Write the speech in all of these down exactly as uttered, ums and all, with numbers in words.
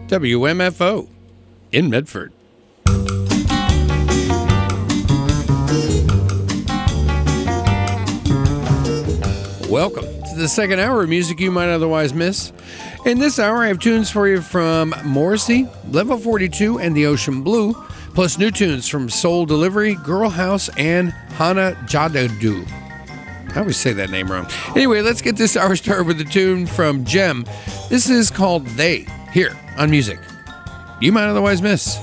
W M F O in Medford. Welcome to the second hour of music you might otherwise miss. In this hour, I have tunes for you from Morrissey, Level forty-two, and The Ocean Blue, plus new tunes from Soul Delivery, Girl House, and Hana Jadadu. I always say that name wrong. Anyway, let's get this hour started with a tune from Jem. This is called They, here on Music You Might Otherwise Miss.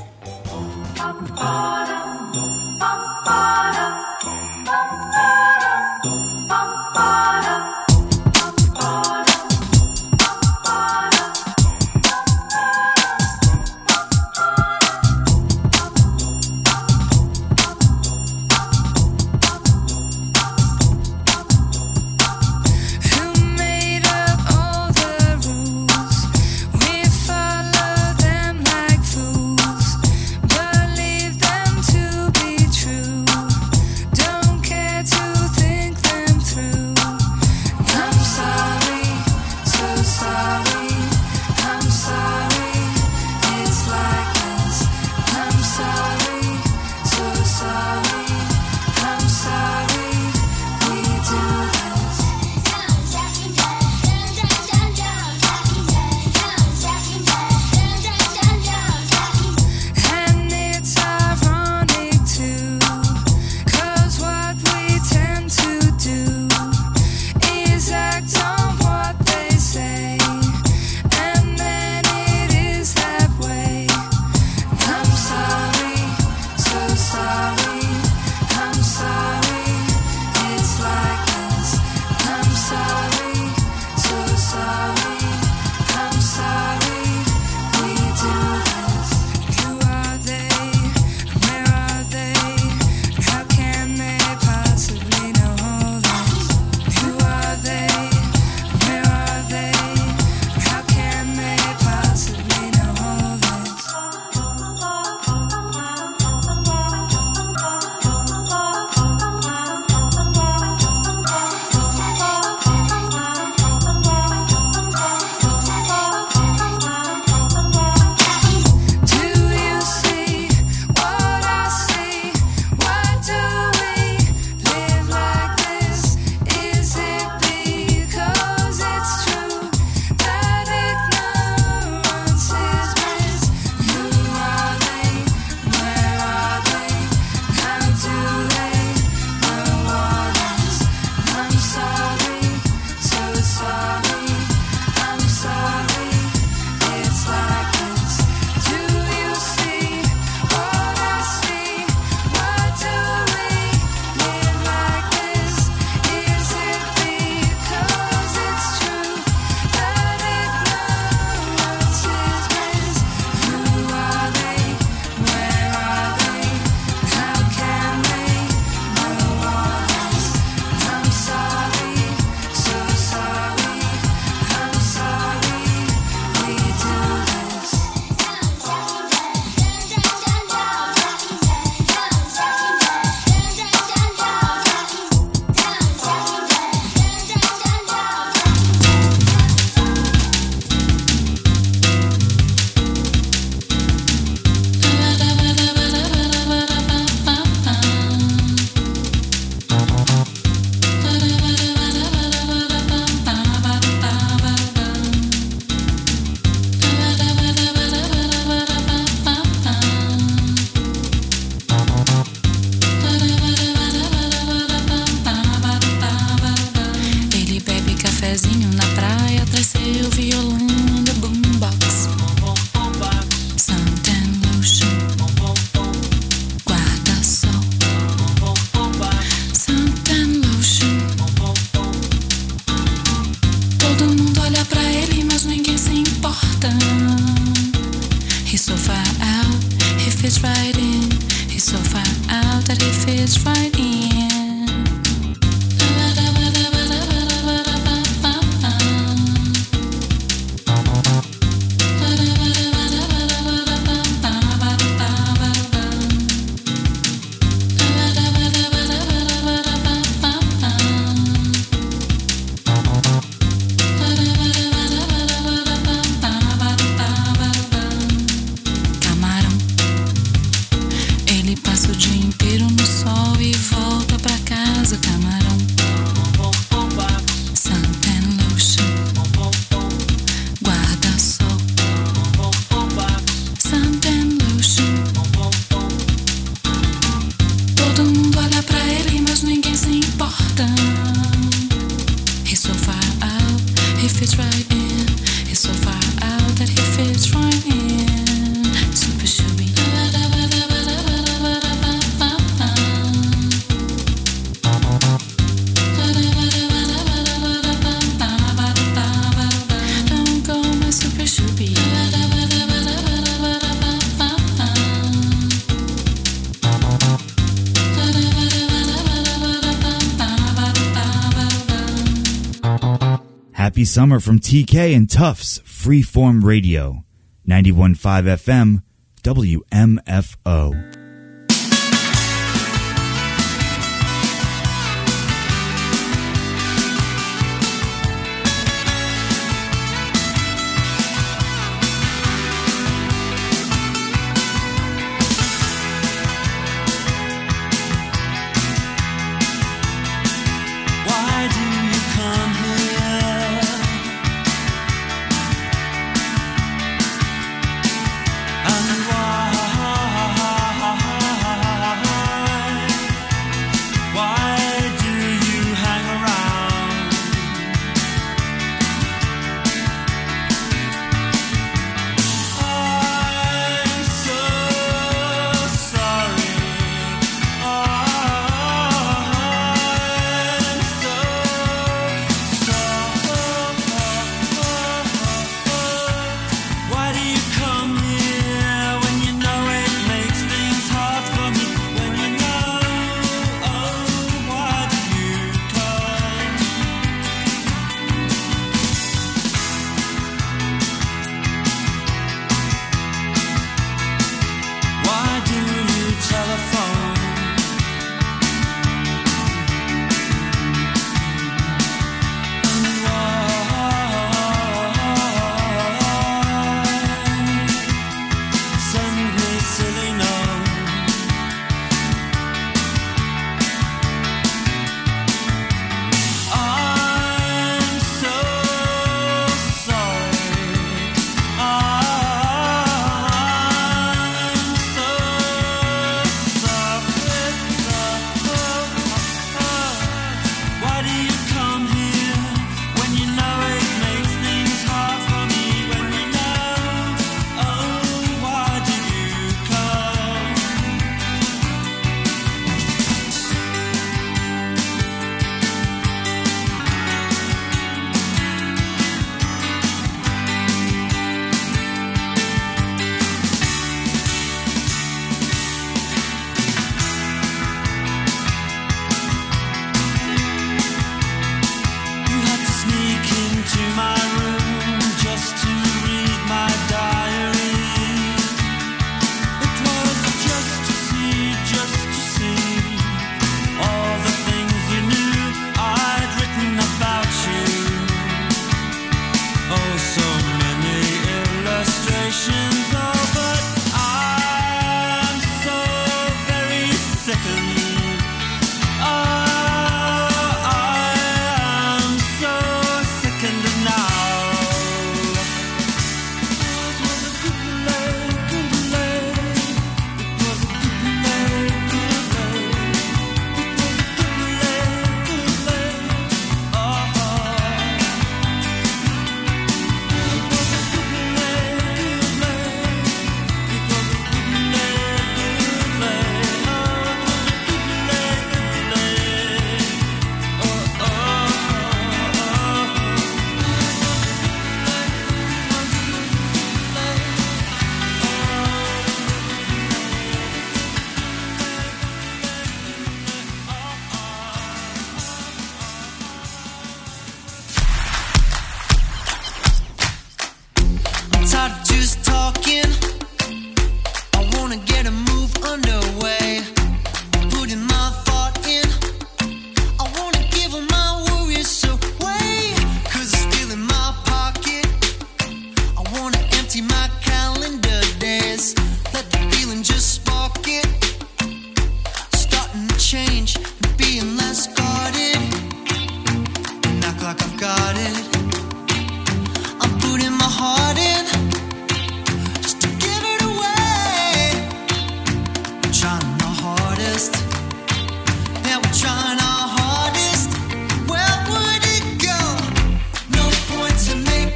Happy Summer from T K and Tufts Freeform Radio, ninety-one point five F M, W M F O.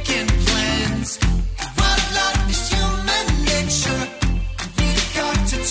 To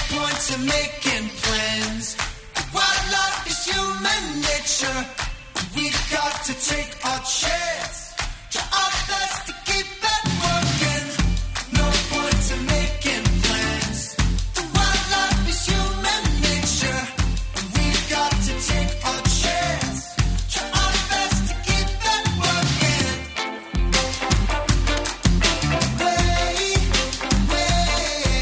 point in making plans. Wildlife is human nature. We've got to take our chance. Try our best to keep it working. No point in making plans. Wildlife is human nature. We've got to take our chance. Try our best to keep it working. Way, way.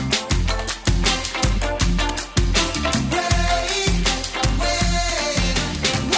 Way, way,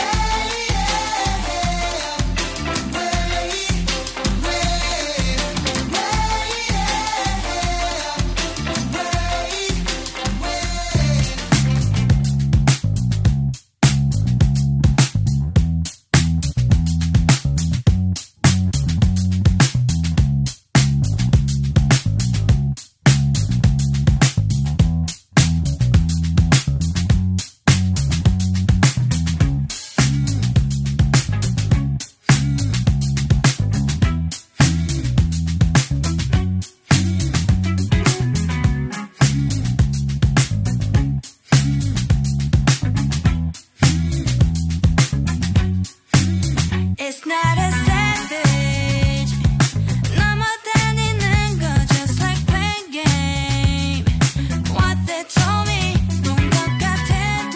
It's not a savage. 넘어다니는 거 just like playing game. What they told me 본 것 같아도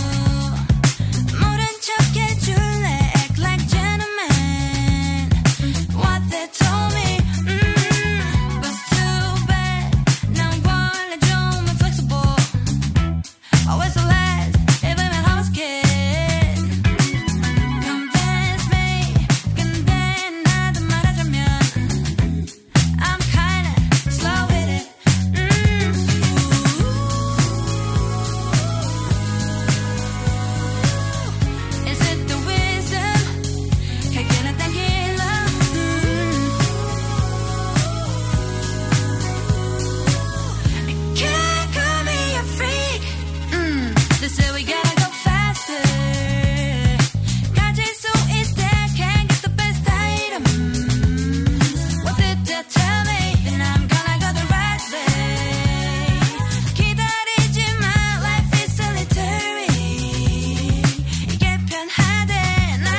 모른 척 해줄래 act like gentleman. What they told me mm, was too bad. 난 원래 좀 inflexible. Always the last even when I was a kid. Convince me 근데 나도 말하자면 I'm kinda slow with it. mm. Is it the wisdom? 갈게는 당길러. Can't call me a freak. mm. They say we gotta go faster. 가질 수 있대 can't get the best items. What did they tell me? Then I'm gonna go the right way. 기다리지 마, life is solitary. 이게 편하대 난.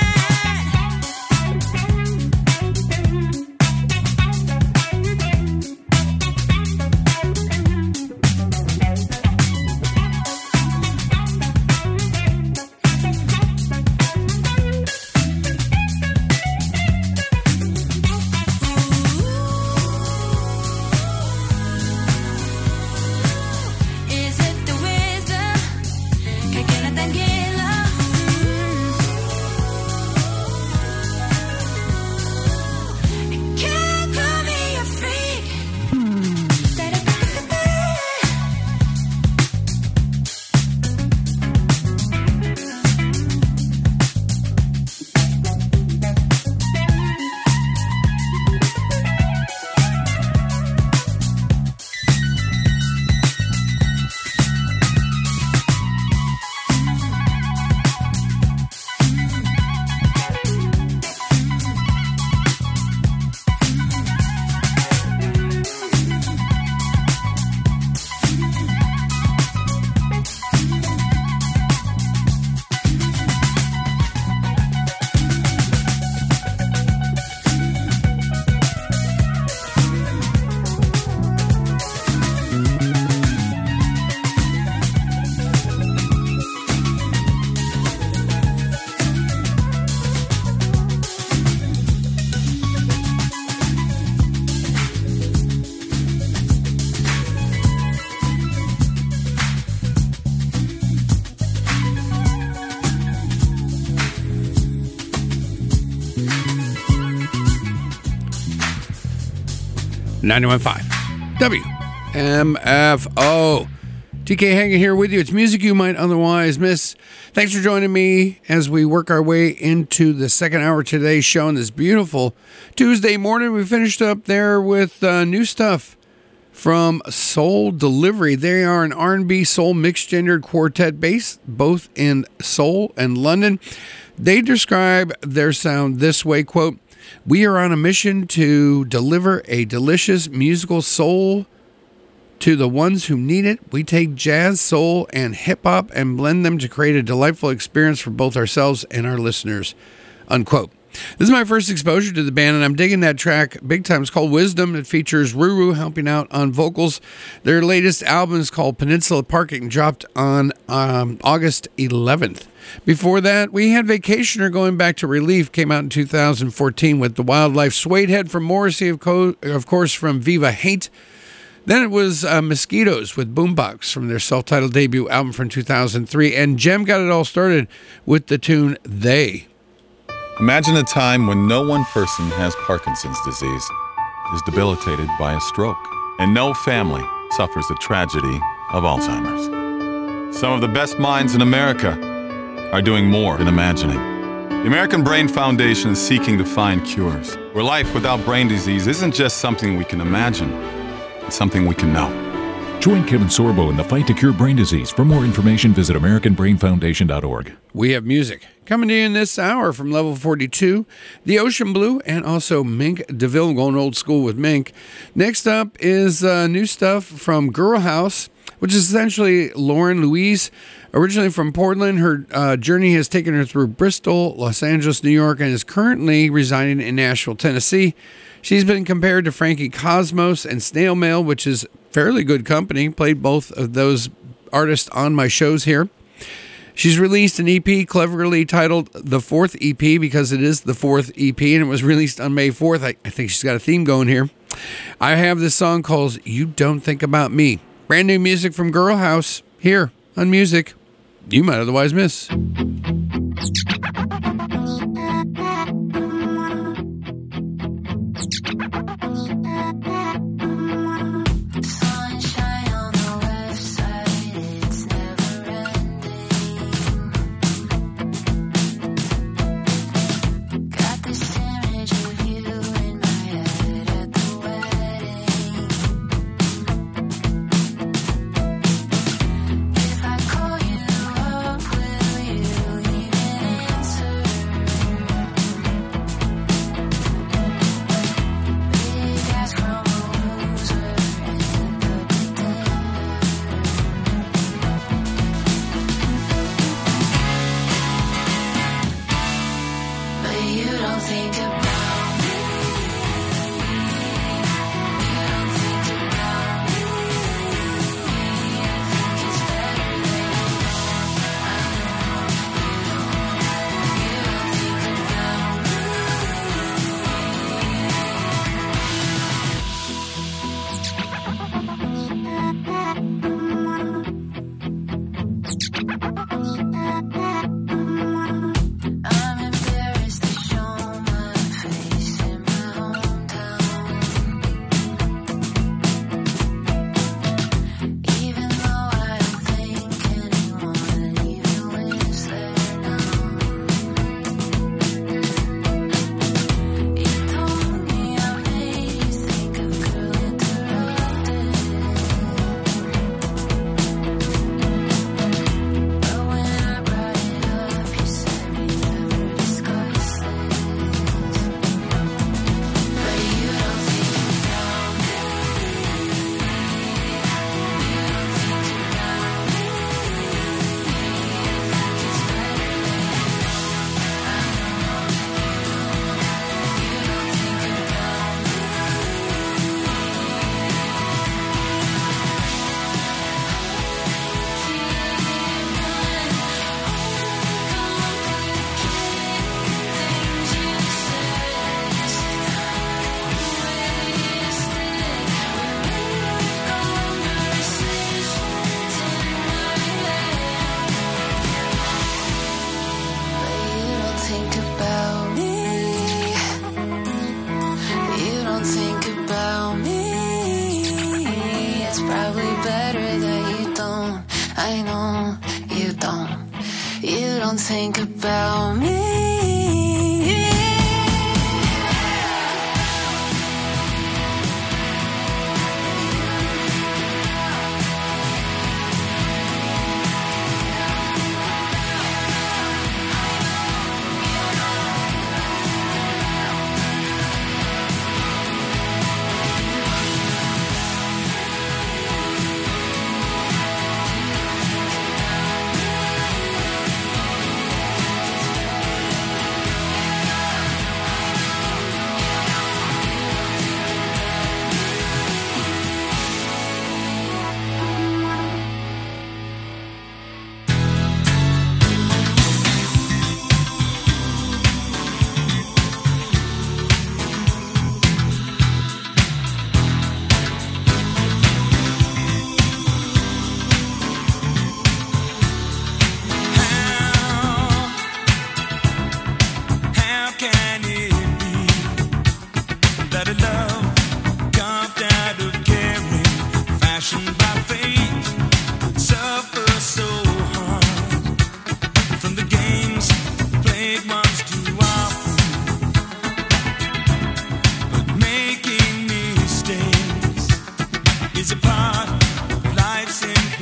Is it the wisdom? 갈게는 당길러. Can't call me a freak. ninety-one point five W M F O. T K hanging here with you. It's music you might otherwise miss. Thanks for joining me as we work our way into the second hour of today's show on this beautiful Tuesday morning. We finished up there with uh, new stuff from Soul Delivery. They are an R and B soul mixed gendered quartet based both in Seoul and London. They describe their sound this way, quote, "We are on a mission to deliver a delicious musical soul To the ones who need it, we take jazz, soul, and hip-hop and blend them to create a delightful experience for both ourselves and our listeners. Unquote. This is my first exposure to the band, and I'm digging that track big time. It's called Wisdom. It features Ruru helping out on vocals. Their latest album is called Peninsula Parking, dropped on um, August eleventh. Before that, we had Vacationer going back to Relief, came out in two thousand fourteen with The Wildlife. Suede Head from Morrissey, of, co- of course, from Viva Hate. Then it was uh, Mosquitoes with Boombox from their self-titled debut album from two thousand three. And Jem got it all started with the tune They. Imagine a time when no one person has Parkinson's disease, is debilitated by a stroke, and no family suffers the tragedy of Alzheimer's. Some of the best minds in America are doing more than imagining. The American Brain Foundation is seeking to find cures, where life without brain disease isn't just something we can imagine, it's something we can know. Join Kevin Sorbo in the fight to cure brain disease. For more information, visit American Brain Foundation dot org. We have music coming to you in this hour from Level forty-two, The Ocean Blue, and also Mink DeVille, going old school with Mink. Next up is uh, new stuff from Girl House, which is essentially Lauren Louise. Originally from Portland, her uh, journey has taken her through Bristol, Los Angeles, New York, and is currently residing in Nashville, Tennessee. She's been compared to Frankie Cosmos and Snail Mail, which is fairly good company. Played both of those artists on my shows here. She's released an E P cleverly titled The Fourth E P because it is the fourth E P, and it was released on May fourth. I, I think she's got a theme going here. I have this song called You Don't Think About Me. Brand new music from Girl House here on Music You Might Otherwise Miss. Think about me.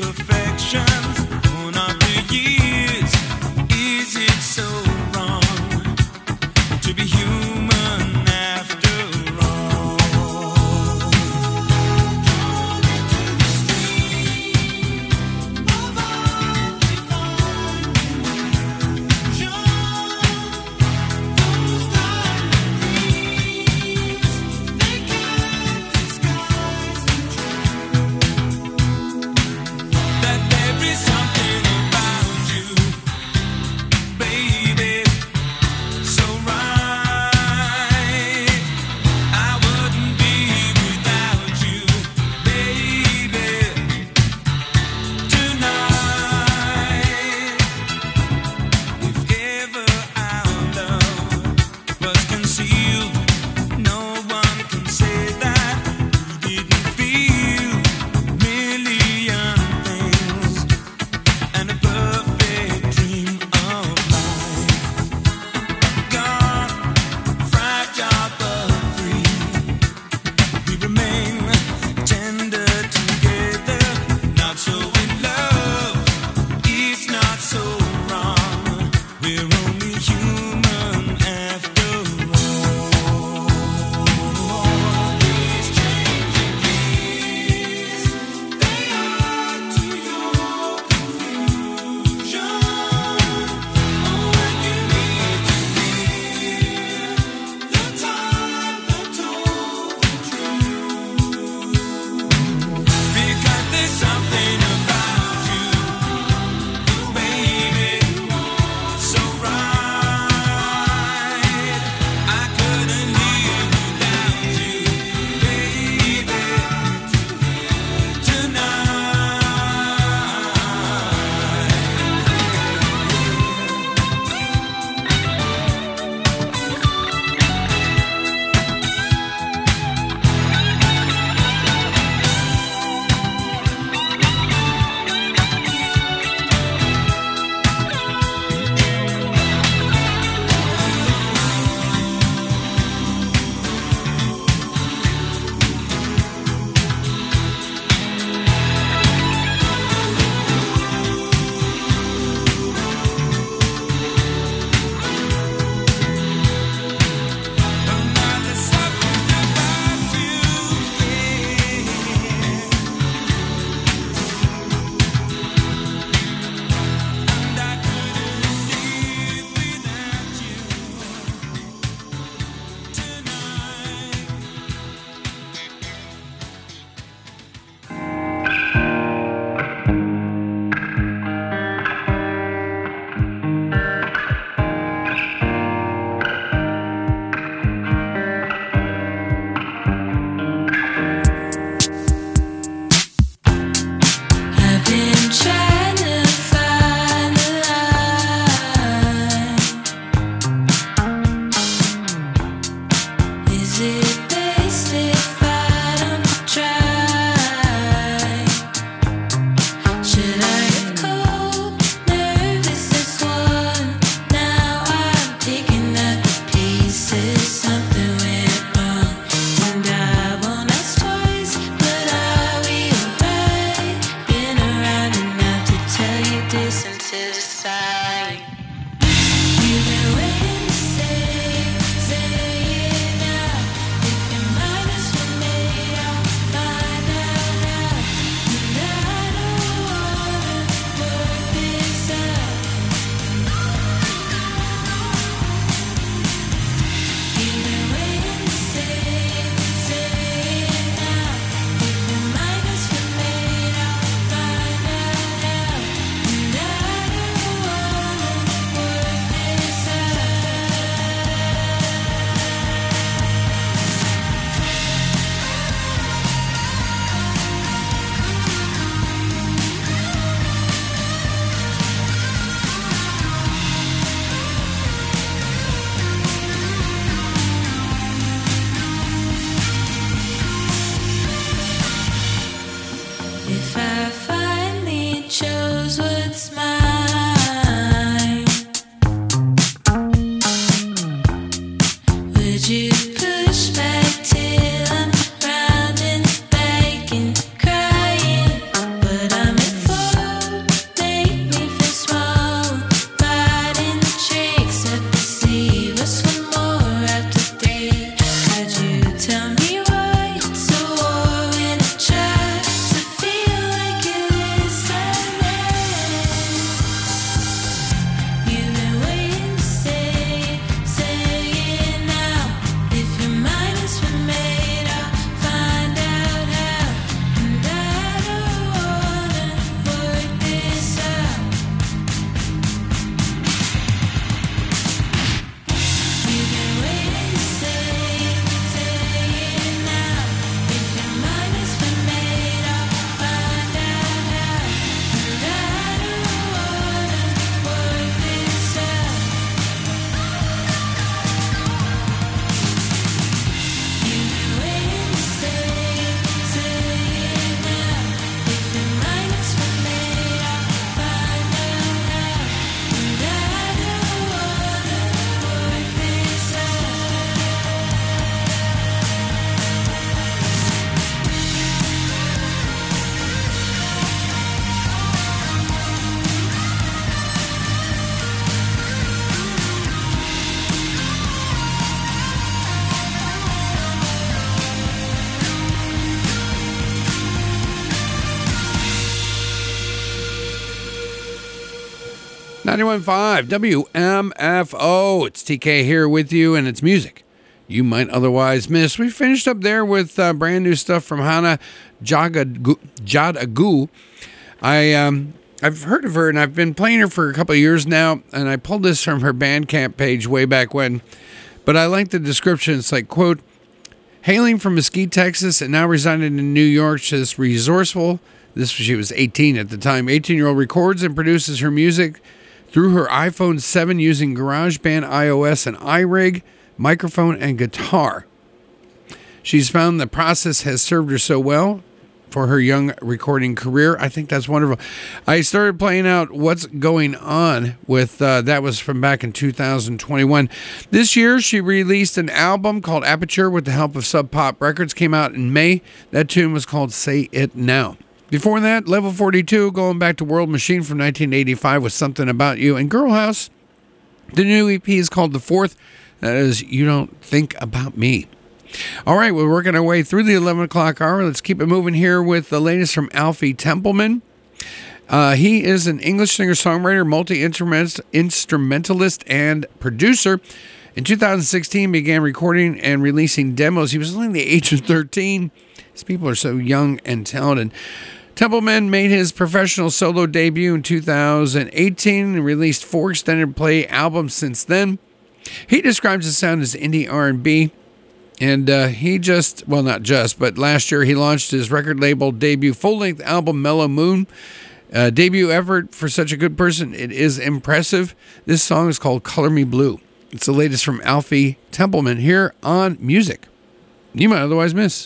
Been around and now ninety-one point five W M F O. It's T K here with you, and it's music you might otherwise miss. We finished up there with uh, brand new stuff from Hannah Jadagu. I, um, I've heard of her, and I've been playing her for a couple of years now, and I pulled this from her Bandcamp page way back when. But I like the description. It's like, quote, hailing from Mesquite, Texas, and now residing in New York, she's resourceful. This she was eighteen at the time. eighteen-year-old records and produces her music through her iPhone seven using GarageBand, iOS, and iRig, microphone, and guitar. She's found the process has served her so well for her young recording career. I think that's wonderful. I started playing out What's Going On with, uh, that was from back in two thousand twenty-one. This year, she released an album called Aperture with the help of Sub Pop Records. Came out in May. That tune was called Say It Now. Before that, Level forty-two, going back to World Machine from nineteen eighty-five with Something About You. And Girl House, the new E P is called The Fourth. That is You Don't Think About Me. All right, we're working our way through the eleven o'clock hour. Let's keep it moving here with the latest from Alfie Templeman. Uh, he is an English singer-songwriter, multi-instrumentalist, and producer. In two thousand sixteen, began recording and releasing demos. He was only the age of thirteen. These people are so young and talented. Templeman made his professional solo debut in two thousand eighteen and released four extended play albums since then. He describes his sound as indie R and B. And uh, he just, well, not just, but last year he launched his record label debut full-length album, Mellow Moon. Uh, debut effort for such a good person. It is impressive. This song is called Color Me Blue. It's the latest from Alfie Templeman here on Music You Might Otherwise Miss.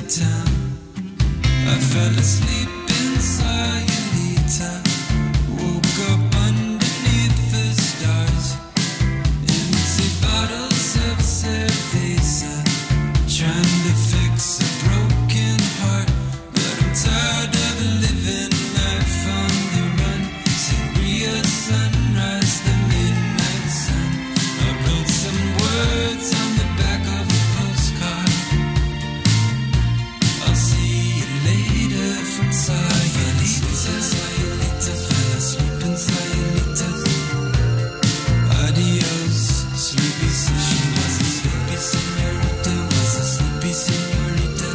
town. I fell asleep in Sayulita, woke up underneath the stars. Empty bottles of cerveza, trying to fix a broken heart. But I'm tired of living life on the run. Sangria, sunrise, the midnight sun. I wrote some words on the back of a postcard. I'll see you later from Sayulita. Sayulita, fell asleep in Sayulita. Adios, sleepy señorita. She was a sleepy señorita, was a sleepy señorita.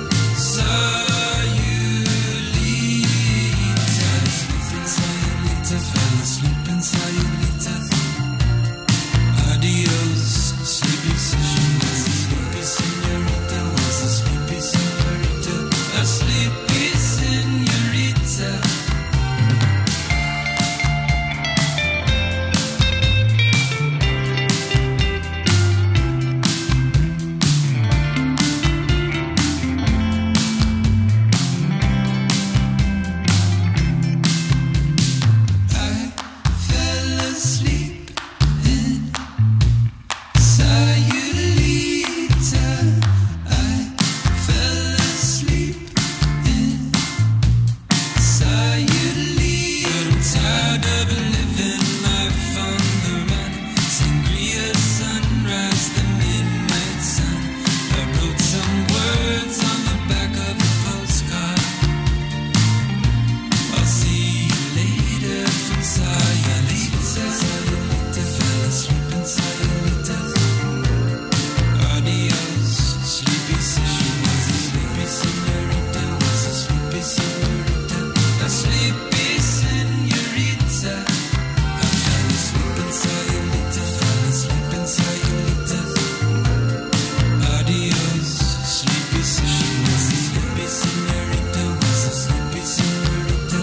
Sayulita, fell asleep in Sayulita. Adios, sleepy señorita. She was a sleepy señorita, was a sleepy señorita. A sleepy señorita. I fell asleep in Sayulita. I fell asleep in Sayulita. But I'm tired of living life on the run. Sangria, sunrise, the midnight sun. I wrote some words on the back of a postcard. I'll see you later from Sayulita. Sayulita, fell asleep in Sayulita. Adios, sleepy señorita. Was a sleepy señorita, was a sleepy señorita. A sleepy señorita. I fell asleep in Sayulita, fell asleep in Sayulita. Adios, sleepy señorita. Was a sleepy señorita, was a sleepy señorita.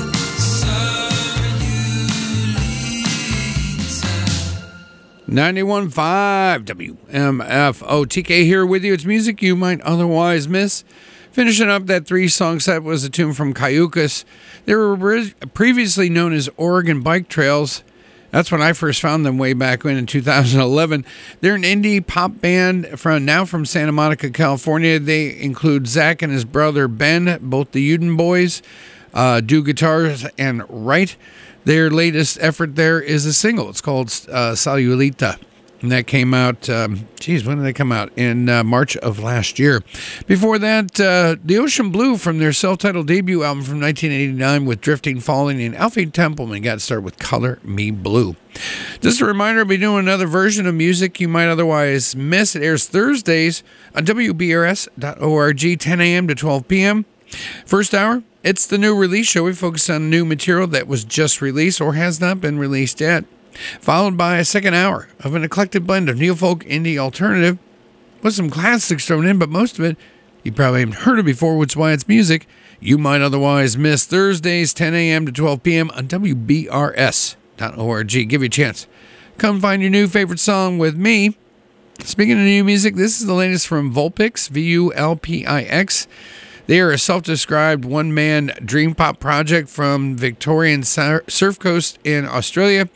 Sayulita. ninety-one point five W M F O. T K here with you. It's music you might otherwise miss. Finishing up that three-song set was a tune from Cayucas. They were ori- previously known as Oregon Bike Trails. That's when I first found them way back when in two thousand eleven. They're an indie pop band from now from Santa Monica, California. They include Zach and his brother Ben, both the Uden boys, uh, do guitars and write. Their latest effort there is a single. It's called uh, Sayulita. And that came out, um, geez, when did they come out? In uh, March of last year. Before that, uh, The Ocean Blue from their self-titled debut album from nineteen eighty-nine with Drifting, Falling, and Alfie Templeman got started with Color Me Blue. Just a reminder, I'll be doing another version of music you might otherwise miss. It airs Thursdays on W B R S dot org, ten a.m. to twelve p.m. First hour, it's the new release show. We focus on new material that was just released or has not been released yet. Followed by a second hour of an eclectic blend of neo-folk, indie, alternative, with some classics thrown in, but most of it you probably haven't heard of before, which is why it's music you might otherwise miss. Thursdays, ten a.m. to twelve p.m. on W B R S dot org. Give you a chance. Come find your new favorite song with me. Speaking of new music, this is the latest from Vulpix, V U L P I X. They are a self-described one-man dream pop project from Victorian Surf Coast in Australia.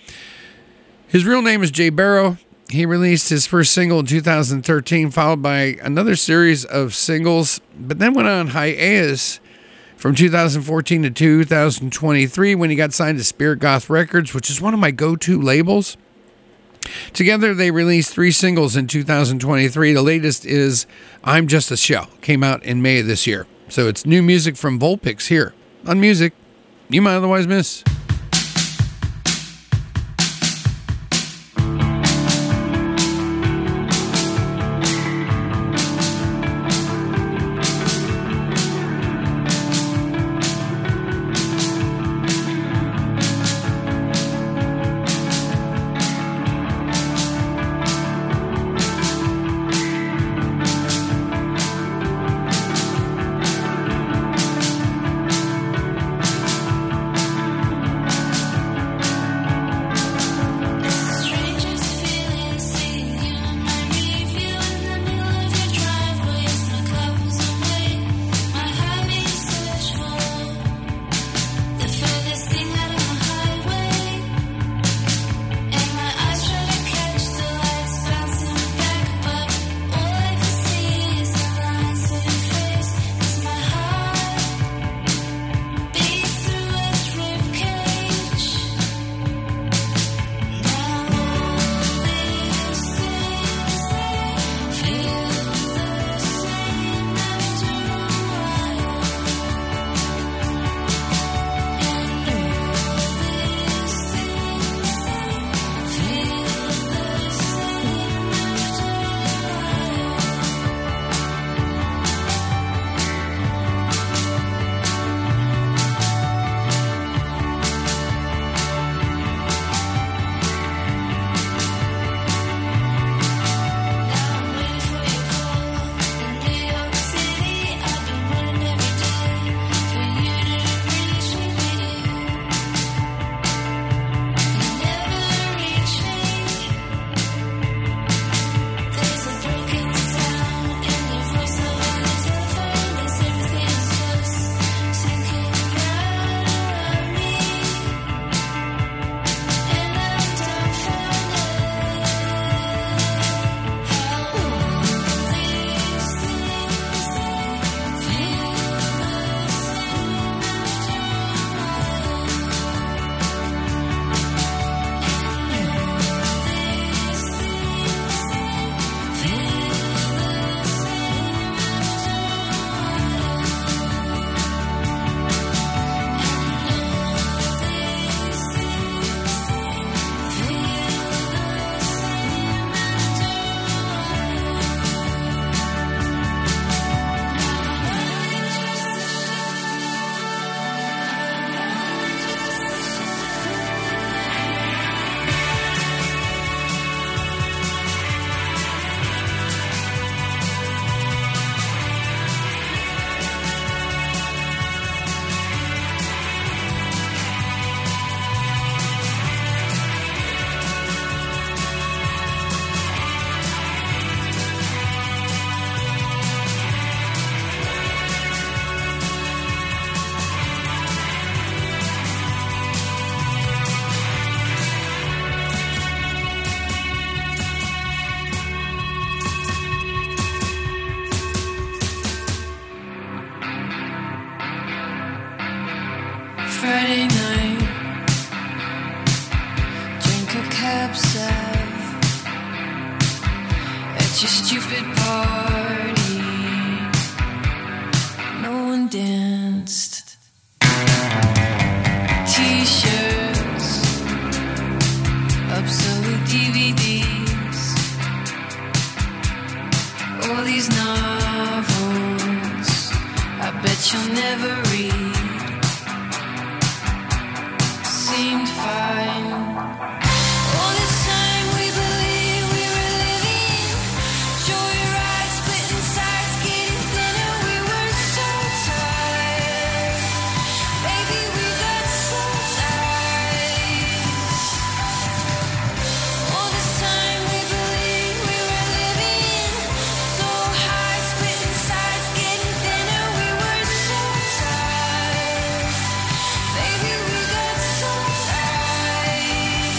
His real name is Jay Barrow. He released his first single in two thousand thirteen, followed by another series of singles, but then went on hiatus from two thousand fourteen to two thousand twenty-three when he got signed to Spirit Goth Records, which is one of my go-to labels. Together, they released three singles in two thousand twenty-three. The latest is I'm Just a Shell. Came out in May of this year. So it's new music from Vulpix here on Music You Might Otherwise Miss. Sayulita. stupid party. No one danced. T-shirts, obsolete D V Ds, all these novels I bet you'll never read. Seemed fine. All this time we believed we were living. Joyride, splitting sides, getting thinner. We were so tired. Baby, we got so tired. All this time we believed we were living. So high, splitting sides, getting thinner. We were so tired. Baby, we got so tired.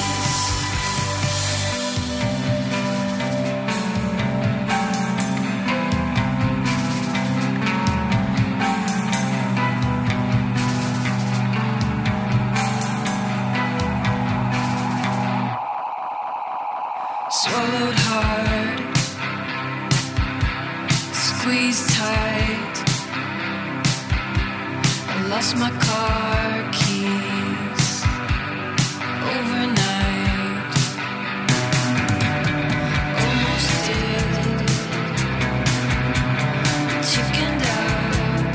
Swallowed hard, squeezed tight. I lost my car keys overnight. Almost did, chickened out.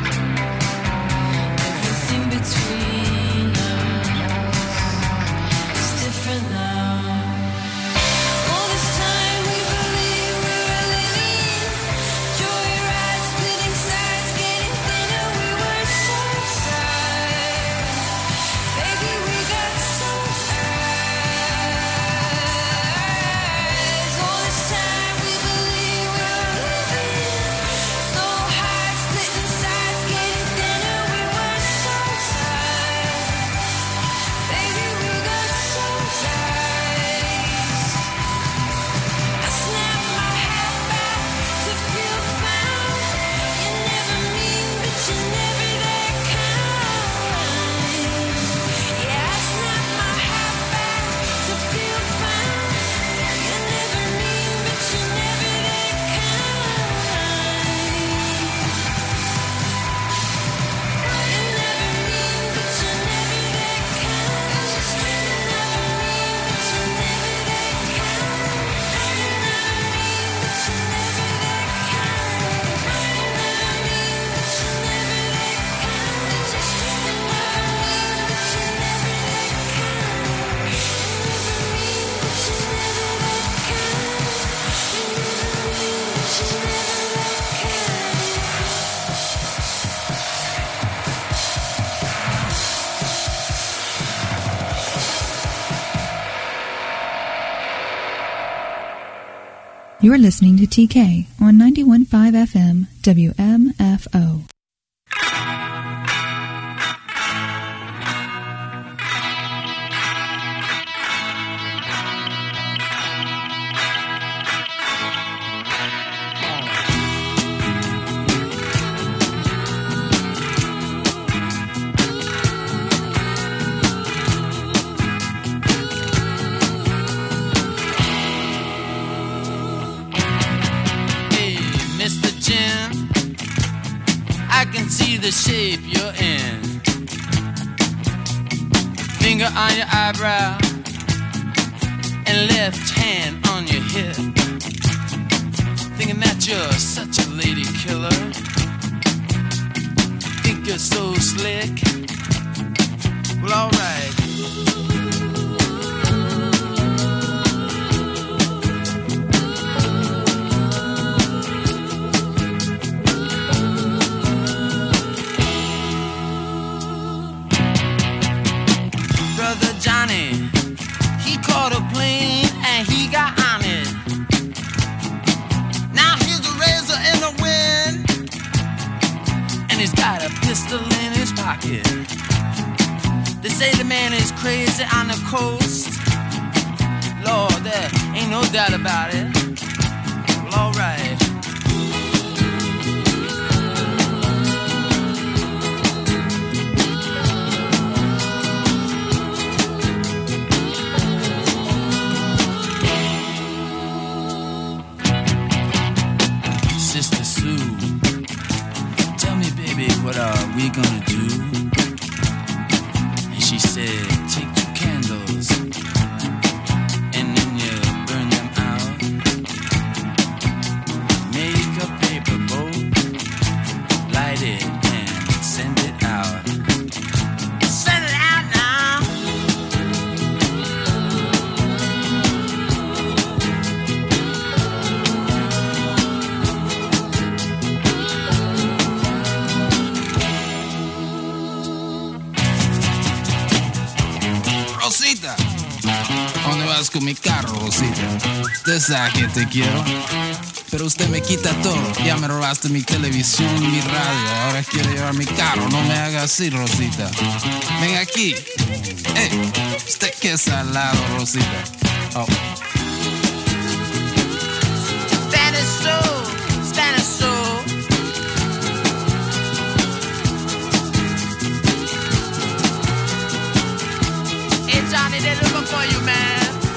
Everything between us is different now. All this time we believed we were living. Joyride, splitting sides, getting thinner. We were so tired. Baby, we got so tired. All this time we believed we were living. So high, splitting sides, getting thinner. We were so tired. Baby, we got so tired. I snap my hat back to feel found. You never mean, but you never that kind. Yeah, I snap my hat back to feel found. You never mean, but you never that kind. You never mean, but you never that kind. You never mean, but you never that kind. You never mean, but you never that kind. You never mean, but you never that kind. You never mean, but you never that kind. You never mean, but you never that kind. You never mean, but you never You're listening to T K on ninety-one point five F M W M F O. Hey, Mister Jim, I can see the shape you're in. Finger on your eyebrow and left hand on your hip. Thinking that you're such a lady killer. Think you're so slick. Well, alright. Brother Johnny, he caught a plane and he got on it. Now here's a razor in the wind, and he's got a pistol in his pocket. They say the man is crazy on the coast. Lord, there ain't no doubt about it. Well, alright. gonna do? And she said, take two candles and then you burn them out. Make a paper boat, light it and send it out. Send it out now. Rosita, ¿dónde vas con mi carro, Rosita? Usted sabe que te quiero, pero usted me quita todo. Ya me robaste mi televisión y mi radio. Ahora quiere llevar mi carro. No me haga así, Rosita. Ven aquí. Eh, usted que es salado, Rosita. Oh. Spanish soul, Spanish soul. Hey Johnny, they're looking for you, man.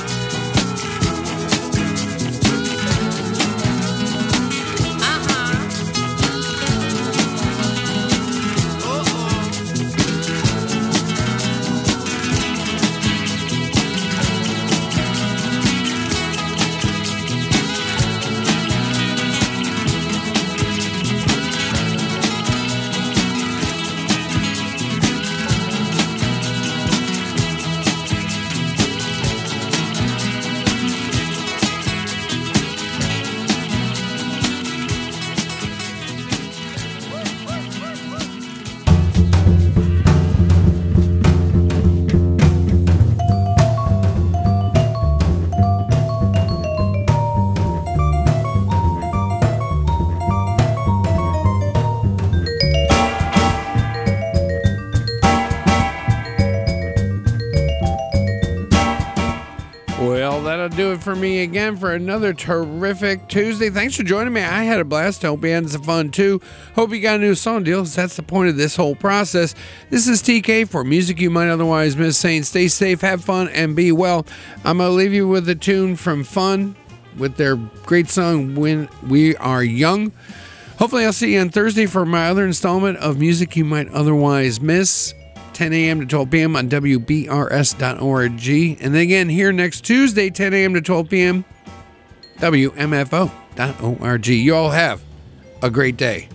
Well, that'll do it for me again for another terrific Tuesday. Thanks for joining me. I had a blast. Hope you had some fun too. Hope you got a new song deal, because that's the point of this whole process. This is T K for music you might otherwise miss, saying stay safe, have fun, and be well. I'm going to leave you with a tune from Fun with their great song, When We Are Young. Hopefully I'll see you on Thursday for my other installment of Music You Might Otherwise Miss. ten a.m. to twelve p.m. on W B R S dot org. And then again here next Tuesday, ten a.m. to twelve p.m. W M F O dot org. You all have a great day.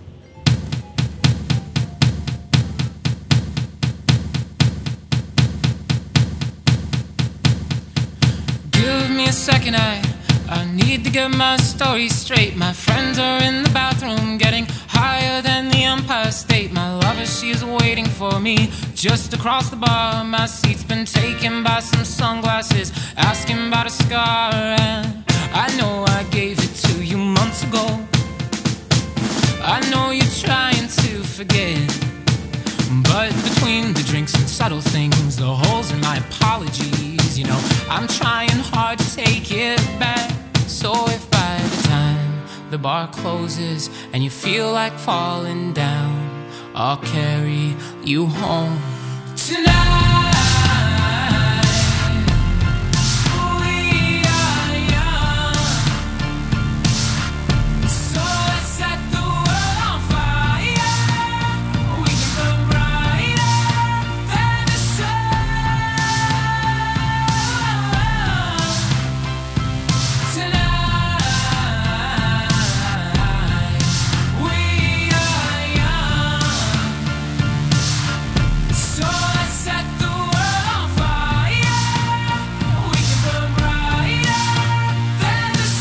Give me a second, I, I need to get my story straight. My friends are in the bathroom getting higher than the Empire State. My lover, she is waiting for me just across the bar. My seat's been taken by some sunglasses, asking about a scar. And I know I gave it to you months ago. I know you're trying to forget, but between the drinks and subtle things, the holes in my apologies, you know, I'm trying hard to take it back. So if by the time the bar closes and you feel like falling down, I'll carry you home tonight. We are young, so let's set the world on fire. We can burn brighter than the sun tonight. We are young, so let's set the world on fire. We can burn brighter than the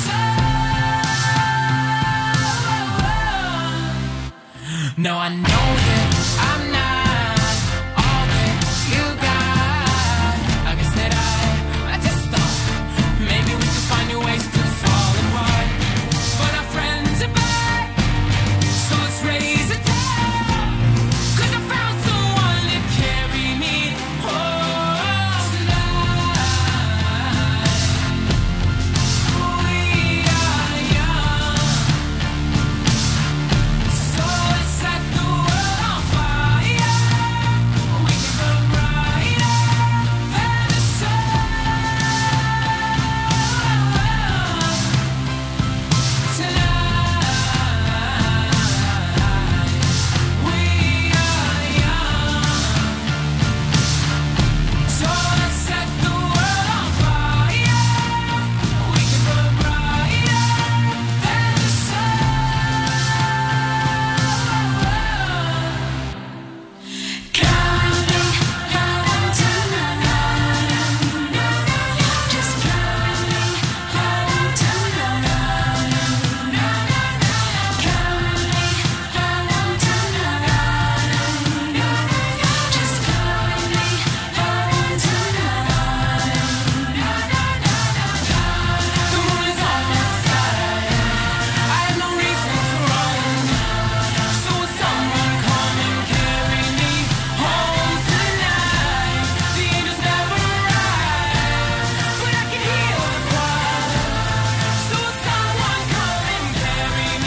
sun. Now I know that